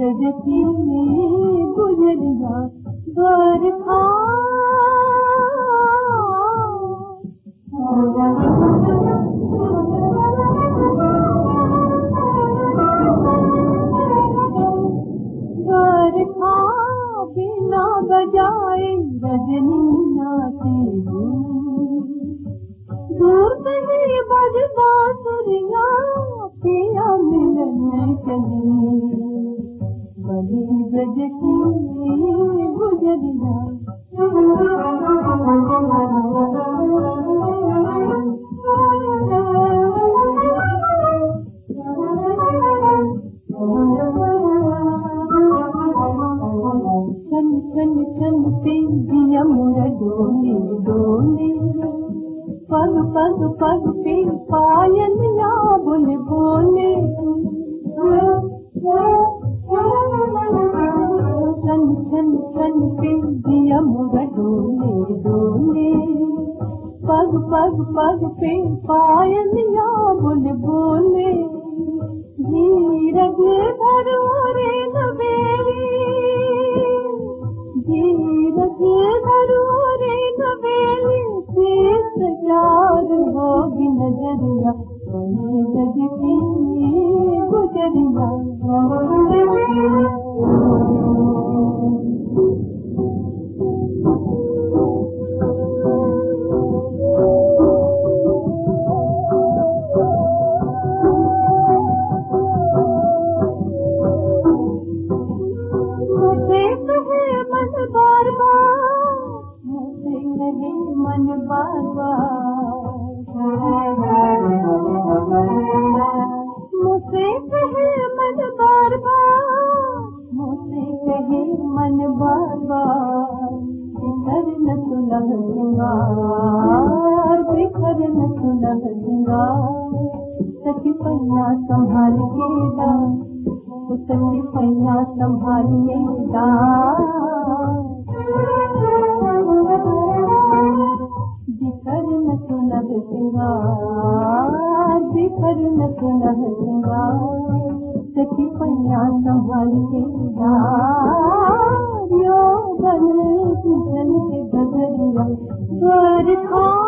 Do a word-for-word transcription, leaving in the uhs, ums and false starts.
गजकी गुजरिया बरखा बरखा बिना बजाए रजनी नाची दूर कहीं बज बांसुरिया पिया मिलने चली बड़ी गजकी गुजरिया छन छन छन पे दिया मुरा डोले डोले पग पग पग पे पायल या बोले बोले छन छन छन पे दिया मुरा डोले डोले पग पग पग पे पायल या बोले बोले धीरज धरो रे नवेली धीरज धरो रे नवेली शीश याद होगी नजरिया गजकी गुजरिया मन बार बार मुझसे कहे मन बार बार मुझसे कहे मन बार बार बिखर न सुलह सिंगार बिखर न सुलह सिंगार सखी पैया संभाल के दा सखी पैया संभाल के दा बिखर न सुलह सिंगार बिखर न सुलह सिंगार सखी पैया संभाल के यो बन किशन के गजरिया बरखा